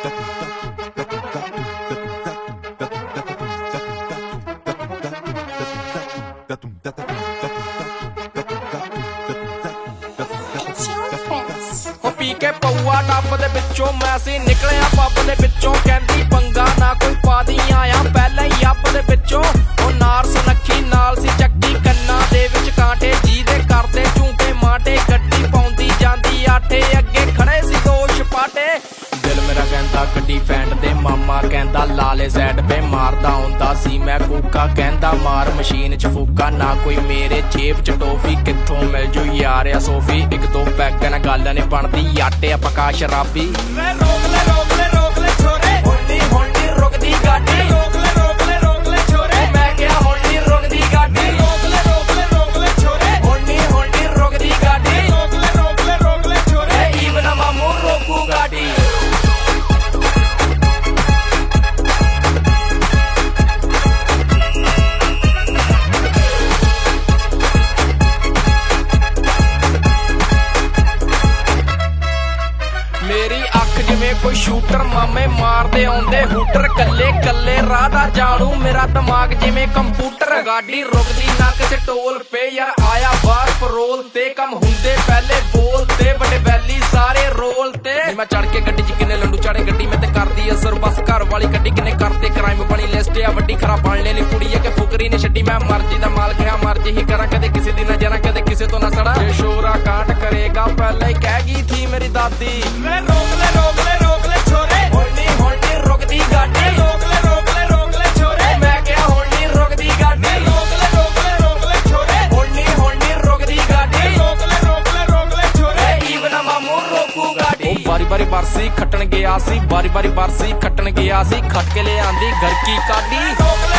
P के पौआ टप दे विचों मैं सी निकलिया पब दे विचों कहंदी पंगा ना कोई पा दी आया पहले ही अब दे विचों ओ नार सुनखी नाल सी चक्की कन्ना दे विच कांटे जी दे करदे झूंटे माटे गड्डी पौंदी जांदी आठे अगे खड़े सी दो छपाटे दिल मेरा कहंदा गड्डी फैंड दे मामा कहंदा लाले सैड पे मारदा हुंदा सी मैं कूका कहंदा मार मशीन च फूका ना कोई मेरे जेब च टोफी कित्थों मिल जू यार या सोफी एक दो पैग ना गल नहीं बनदी आटे पका शराबी रोक ले छोरे होनी रुकदी गाड़ी रोक ले छोरे मैं क्या होनी रुकदी गाड़ी रोक ले छोरे होनी रुकदी गाड़ी रोक ले छोरे इवन मामू रोकू गाड़ी मेरी अख जिवें कोई शूटर मामे मारदे आउंदे हूटर कल्ले कल्ले राह दा जानू मेरा दिमाग जिवें कंप्यूटर गाड़ी रुकदी नक ते टोल पे यार आया बाहर परोल ते कम हुंदे पहले बोल ते बड़े वैली सारे रोल ते मैं चढ़ के गड्डी च किन्ने लंडू चाड़े गड्डी मैं ते करदी असर बस घर वाली गड्डी किन्ने करदे क्राइम बनी लिस्ट आ वड्डी खरा बनने ली कुड़ी है के फुकरी ने छड्डी मैं मर्जी दा मालक है मर्जी ही करा कदे किसी दी नजर कदे किसी तो ना सड़ा ये शोरा काट करेगा पहले ही कह गई थी मेरी दादी रोक ले छोरे होनी रुकदी गाड़ी रोक ले छोरे मैं क्या होनी रुकदी गाड़ी रोक ले छोरे होनी रुकदी गाड़ी रोक ले छोरे इवन मामू रोकू गाड़ी बारी बरसी खटन गया सी बारी बरसी खटन गया सी खट के ले आंदी घर की काडी